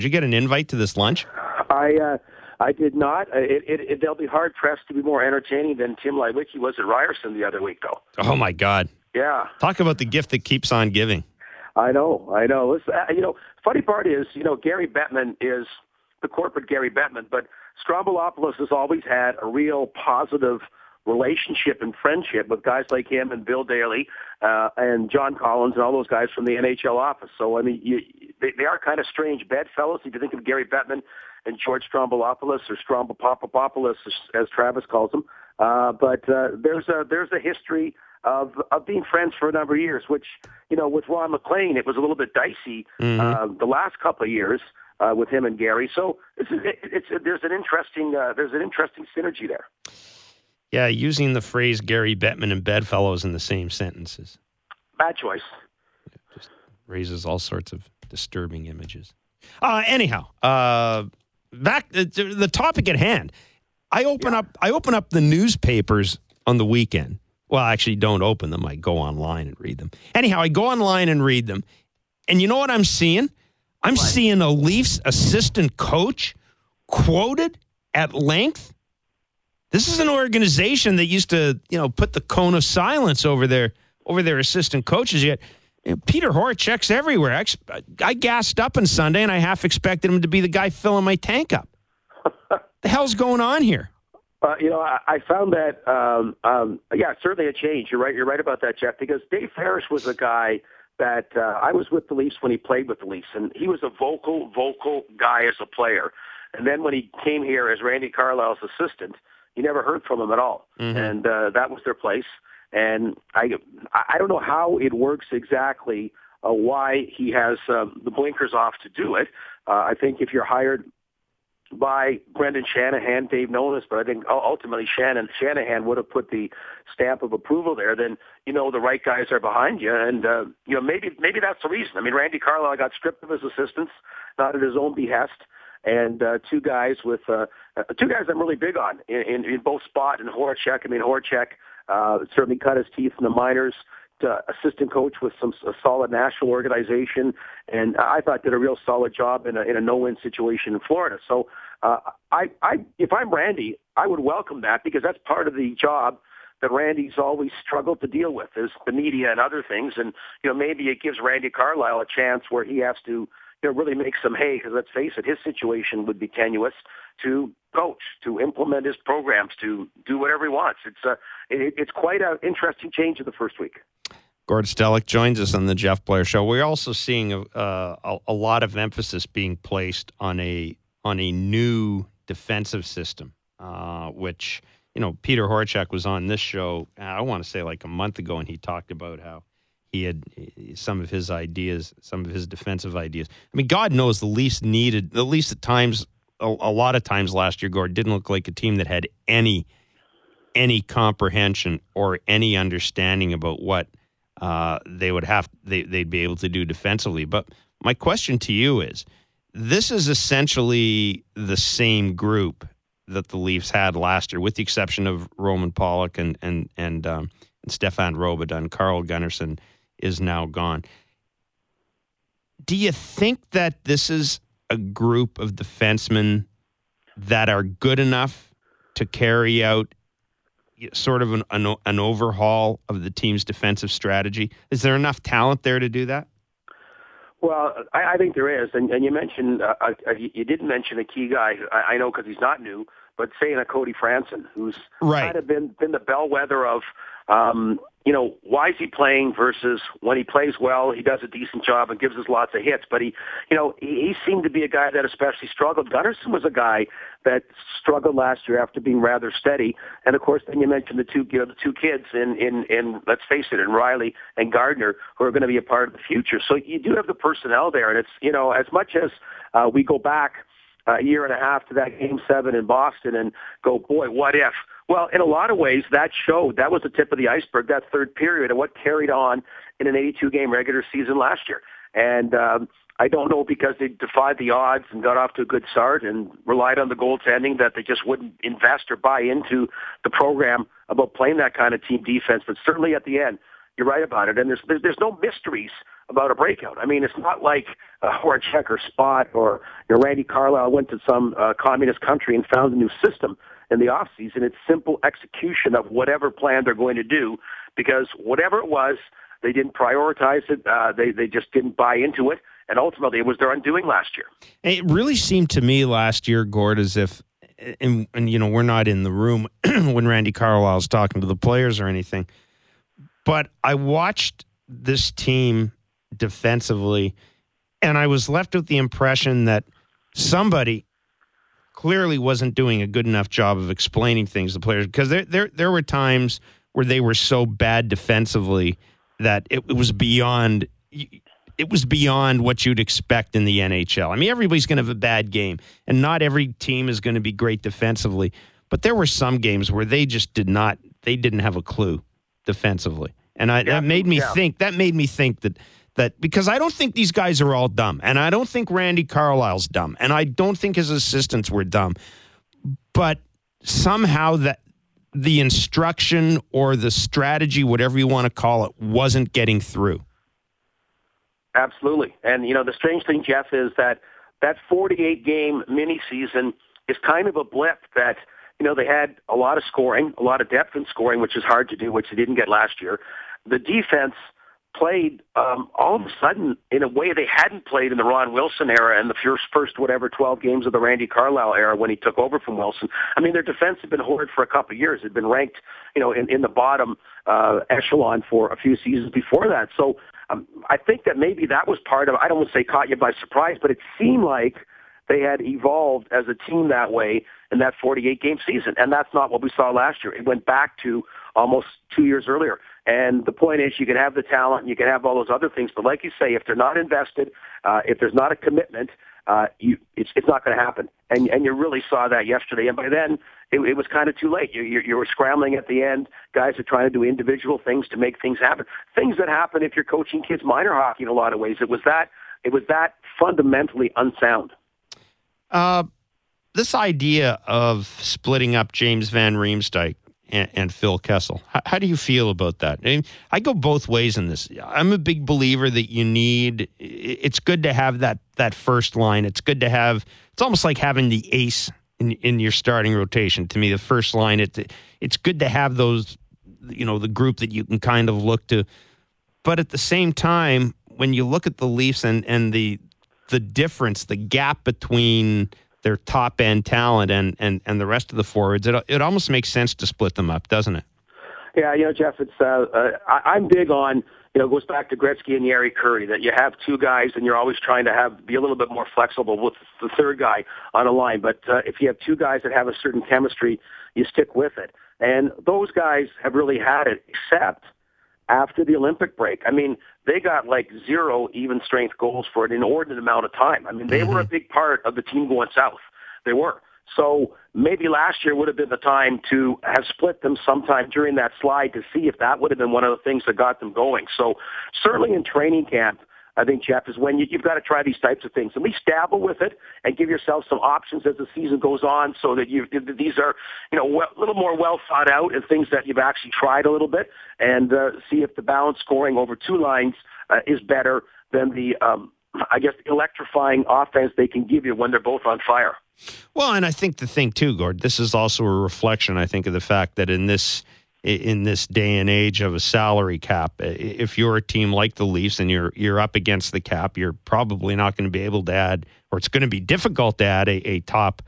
Did you get an invite to this lunch? I did not. They'll be hard pressed to be more entertaining than Tim Lywicki was at Ryerson the other week, though. Oh my God! Yeah. Talk about the gift that keeps on giving. I know. Listen, funny part is, Gary Bettman is the corporate Gary Bettman, but Stroumboulopoulos has always had a real positive relationship and friendship with guys like him and Bill Daly and John Collins and all those guys from the NHL office. So, I mean, they are kind of strange bedfellows if you think of Gary Bettman and George Stroumboulopoulos, or Strombopopopoulos, as Travis calls him. But there's a history of being friends for a number of years, which, with Ron McLean, it was a little bit dicey the last couple of years with him and Gary. So there's an interesting synergy there. Yeah, using the phrase Gary Bettman and bedfellows in the same sentences. Bad choice. It just raises all sorts of disturbing images. Anyhow, back to the topic at hand. I open up the newspapers on the weekend. Well, I actually don't open them. I go online and read them. Anyhow, I go online and read them. And you know what I'm seeing? I'm seeing a Leafs assistant coach quoted at length. This is an organization that used to, put the cone of silence over their assistant coaches. Yet Peter Horachek's everywhere. I gassed up on Sunday, and I half expected him to be the guy filling my tank up. The hell's going on here? I found that, certainly a change. You're right. You're right about that, Jeff, because Dave Ferris was a guy that I was with the Leafs when he played with the Leafs, and he was a vocal guy as a player. And then when he came here as Randy Carlyle's assistant, you never heard from him at all. Mm-hmm. And that was their place. And I don't know how it works exactly, why he has the blinkers off to do it. I think if you're hired by Brendan Shanahan, Dave knows, but I think ultimately Shanahan would have put the stamp of approval there. Then the right guys are behind you, and maybe that's the reason. I mean, Randy Carlyle got stripped of his assistants, not at his own behest, and two guys I'm really big on in both Spot and Horachek. I mean, Horachek certainly cut his teeth in the minors. Assistant coach with a solid national organization, and I thought did a real solid job in a no-win situation in Florida. So if I'm Randy, I would welcome that, because that's part of the job that Randy's always struggled to deal with, is the media and other things. And maybe it gives Randy Carlyle a chance where he has to really make some hay, because let's face it, his situation would be tenuous, to coach, to implement his programs, to do whatever he wants. It's quite an interesting change in the first week. Gord Stellick joins us on the Jeff Blair Show. We're also seeing a lot of emphasis being placed on a new defensive system, which, Peter Horachek was on this show, I want to say like a month ago, and he talked about how he had some of his ideas, some of his defensive ideas. I mean, God knows the Leafs at times, a lot of times last year, Gord, didn't look like a team that had any comprehension or any understanding about what they'd be able to do defensively. But my question to you is, this is essentially the same group that the Leafs had last year, with the exception of Roman Pollock and Stefan Robidas. Carl Gunnarsson is now gone. Do you think that this is a group of defensemen that are good enough to carry out sort of an overhaul of the team's defensive strategy? Is there enough talent there to do that? Well, I think there is, and you mentioned you didn't mention a key guy. I know because he's not new, but saying a Cody Franson, who's kind of been the bellwether of why is he playing versus when he plays well, he does a decent job and gives us lots of hits. But he seemed to be a guy that especially struggled. Gunnarsson was a guy that struggled last year after being rather steady. And of course, then you mentioned the two kids in let's face it, in Riley and Gardner, who are going to be a part of the future. So you do have the personnel there, and it's as much as we go back a year and a half to that Game 7 in Boston and go, boy, what if? Well, in a lot of ways, that was the tip of the iceberg, that third period, and what carried on in an 82-game regular season last year. And I don't know, because they defied the odds and got off to a good start and relied on the goaltending, that they just wouldn't invest or buy into the program about playing that kind of team defense. But certainly at the end, you're right about it. And there's no mysteries about a breakout. I mean, it's not like Horacek or Spot or Randy Carlyle went to some communist country and found a new system in the offseason. It's simple execution of whatever plan they're going to do, because whatever it was, they didn't prioritize it. They just didn't buy into it. And ultimately, it was their undoing last year. It really seemed to me last year, Gord, as if, and we're not in the room when Randy Carlyle's talking to the players or anything, but I watched this team defensively, and I was left with the impression that somebody clearly wasn't doing a good enough job of explaining things to the players, because there were times where they were so bad defensively that it was beyond what you'd expect in the NHL. I mean, everybody's going to have a bad game, and not every team is going to be great defensively. But there were some games where they just didn't have a clue defensively. And that made me think that because I don't think these guys are all dumb, and I don't think Randy Carlyle's dumb, and I don't think his assistants were dumb, but somehow that the instruction or the strategy, whatever you want to call it, wasn't getting through. Absolutely. And, the strange thing, Jeff, is that 48-game mini-season is kind of a blip that, they had a lot of scoring, a lot of depth in scoring, which is hard to do, which they didn't get last year. The defense played all of a sudden in a way they hadn't played in the Ron Wilson era and the first 12 games of the Randy Carlyle era when he took over from Wilson. I mean, their defense had been horrid for a couple of years. It had been ranked, in the bottom echelon for a few seasons before that. So I think that maybe that was part of, I don't want to say caught you by surprise, but it seemed like they had evolved as a team that way in that 48-game season. And that's not what we saw last year. It went back to almost 2 years earlier. And the point is, you can have the talent and you can have all those other things, but like you say, if they're not invested, if there's not a commitment, it's not going to happen. And you really saw that yesterday. And by then, it was kind of too late. You were scrambling at the end. Guys are trying to do individual things to make things happen. Things that happen if you're coaching kids minor hockey in a lot of ways. It was that fundamentally unsound. This idea of splitting up James Van Riemsdyk and Phil Kessel, how do you feel about that? I mean, I go both ways in this. I'm a big believer that it's good to have that first line. It's good to have, it's almost like having the ace in your starting rotation. To me, the first line, it's good to have those, the group that you can kind of look to. But at the same time, when you look at the Leafs and the difference, the gap between their top end talent and the rest of the forwards, it almost makes sense to split them up, doesn't it? Yeah, Jeff, it's I'm big on, it goes back to Gretzky and Yari Curry, that you have two guys and you're always trying to be a little bit more flexible with the third guy on a line. But if you have two guys that have a certain chemistry, you stick with it. And those guys have really had it, except after the Olympic break. I mean, they got like 0 even strength goals for an inordinate amount of time. I mean, they were a big part of the team going south. They were. So maybe last year would have been the time to have split them sometime during that slide to see if that would have been one of the things that got them going. So certainly in training camp, I think, Jeff, is when you've got to try these types of things. At least dabble with it and give yourself some options as the season goes on, so that these are, a little more well thought out and things that you've actually tried a little bit, and see if the balance scoring over two lines is better than the, electrifying offense they can give you when they're both on fire. Well, and I think the thing too, Gord, this is also a reflection, I think, of the fact that in this day and age of a salary cap, if you're a team like the Leafs and you're up against the cap, you're probably not going to be able to add, or it's going to be difficult to add a top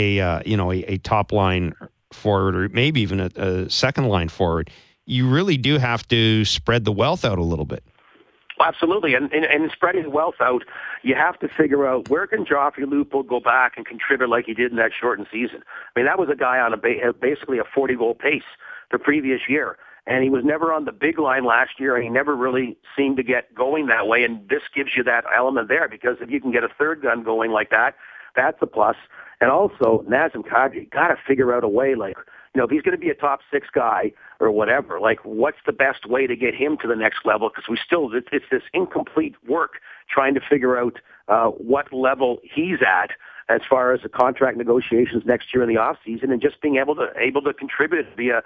line forward, or maybe even a second line forward. You really do have to spread the wealth out a little bit. Absolutely, and in spreading the wealth out, you have to figure out where can Joffrey Lupul go back and contribute like he did in that shortened season. I mean, that was a guy on basically a 40-goal pace the previous year, and he was never on the big line last year, and he never really seemed to get going that way, and this gives you that element there, because if you can get a third gun going like that, that's a plus. And also, Nazem Kadri, got to figure out a way, if he's going to be a top 6 guy or whatever, what's the best way to get him to the next level? Because it's this incomplete work trying to figure out what level he's at as far as the contract negotiations next year in the off season, and just being able to contribute to be a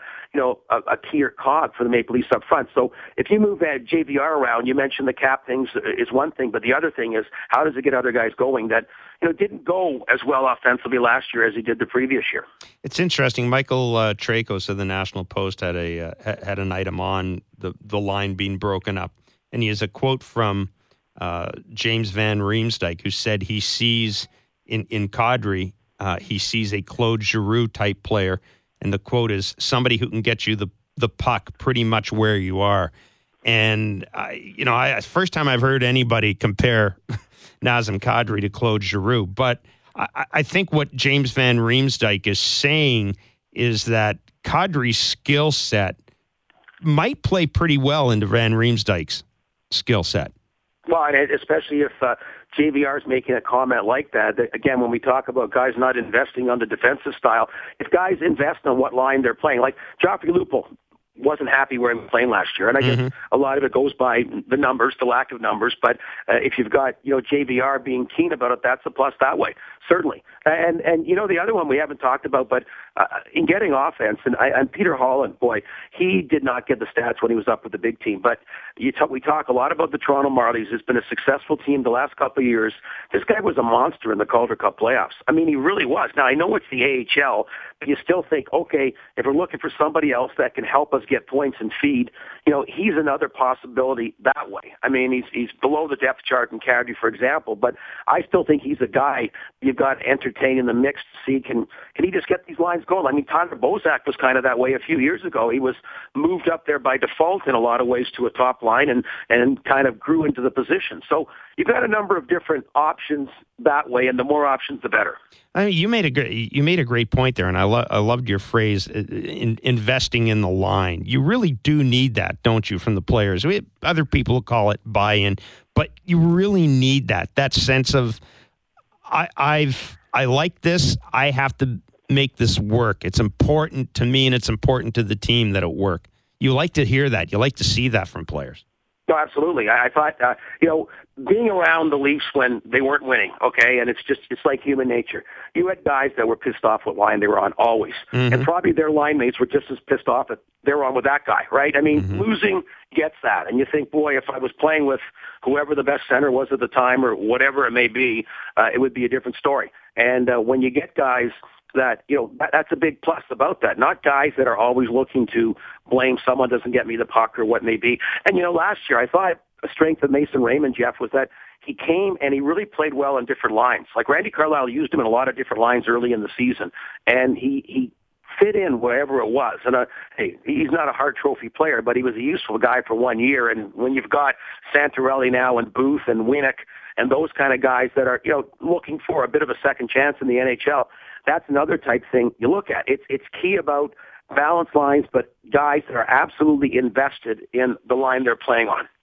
key or cog for the Maple Leafs up front. So if you move JVR around, you mentioned the cap things is one thing, but the other thing is how does it get other guys going that didn't go as well offensively last year as he did the previous year. It's interesting. Michael Tracos of the National Post had an item on the line being broken up, and he has a quote from James Van Riemsdyk, who said he sees in Kadri, he sees a Claude Giroux type player, and the quote is somebody who can get you the puck pretty much where you are. And first time I've heard anybody compare Nazem Kadri to Claude Giroux, but I think what James Van Riemsdyk is saying is that Kadri's skill set might play pretty well into Van Riemsdyk's skill set. Well, and especially if JVR is making a comment like that, again, when we talk about guys not investing on the defensive style, if guys invest on what line they're playing, like Joffrey Lupul wasn't happy where he was playing last year, and I guess a lot of it goes by the numbers, the lack of numbers, but if you've got, JVR being keen about it, that's a plus that way, certainly. And the other one we haven't talked about, but in getting offense, and Peter Holland, boy, he did not get the stats when he was up with the big team, but we talk a lot about the Toronto Marlies. It's been a successful team the last couple of years. This guy was a monster in the Calder Cup playoffs. I mean, he really was. Now, I know it's the AHL, but you still think, okay, if we're looking for somebody else that can help us get points and feed, he's another possibility that way. I mean, he's below the depth chart in Kadri, for example, but I still think he's a guy you've got to entertain in the mix to see can he just get these lines going. I mean, Tyler Bozak was kind of that way a few years ago. He was moved up there by default in a lot of ways to a top line and kind of grew into the position. So you've got a number of different options that way, and the more options, the better. I mean, you made a great point there, and I loved your phrase, investing in the line. You really do need that, don't you, from the players? Other people call it buy-in, but you really need that sense of I like this. I have to make this work. It's important to me, and it's important to the team that it work. You like to hear that. You like to see that from players. No, absolutely. I thought, being around the Leafs when they weren't winning, okay, and it's like human nature. You had guys that were pissed off what line they were on always, and probably their line mates were just as pissed off that they were on with that guy, right? I mean, losing gets that, and you think, boy, if I was playing with whoever the best center was at the time or whatever it may be, it would be a different story. And when you get guys that, that's a big plus about that. Not guys that are always looking to blame someone doesn't get me the puck or what may be. And, last year I thought a strength of Mason Raymond, Jeff, was that he came and he really played well on different lines. Like Randy Carlyle used him in a lot of different lines early in the season, and he fit in wherever it was. And hey, he's not a Hart Trophy player, but he was a useful guy for 1 year. And when you've got Santorelli now and Booth and Winnick and those kind of guys that are, looking for a bit of a second chance in the NHL, that's another type thing you look at. It's key about balanced lines, but guys that are absolutely invested in the line they're playing on.